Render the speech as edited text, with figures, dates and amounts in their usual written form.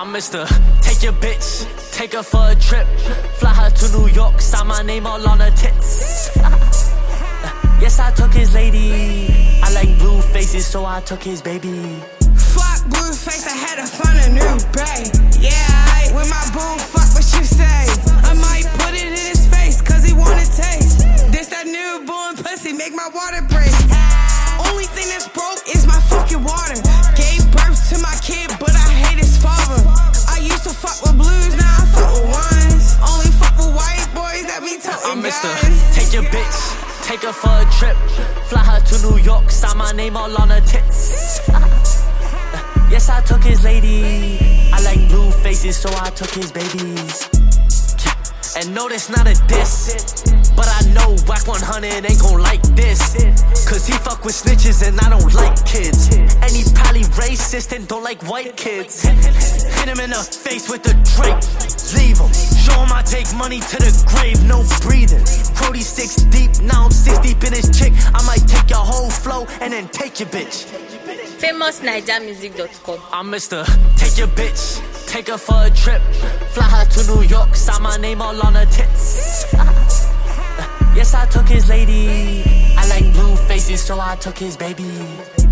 I'm Mr. Take your bitch, take her for a trip, fly her to New York, sign my name all on her tits. Yes, I took his lady. I like blue faces, so I took his baby. Fuck blue face, I had to find a new bae. Yeah, with my boo, fuck what you say. I might put it in his face, cause he wanna taste. This that newborn pussy, make my water break. Only thing that's broke is my fucking water. Gave birth to my kid, but I hate his father. I used to fuck with blues, now I fuck with ones. Only fuck with white boys that be toting I'm Mr. guys. Take your bitch, take her for a trip, fly her to New York, sign my name all on her tits. Yes, I took his lady. I like blue faces, so I took his babies. And no, that's not a diss, but I know Wack 100 ain't gon' like this, cause he fuck with snitches and I don't like kids. And he probably racist and don't like white kids. Hit him in the face with the Drake, leave him. Show him I take money to the grave, no breathing. Brody 6 deep, now I'm 6 deep in his chick. I might take your whole flow and then take your bitch. FamousNigermusic.com. I'm Mr. Take your bitch, take her for a trip, fly her to New York, sign my name all on her tits. Yes, I took his lady. I like blue faces, so I took his baby.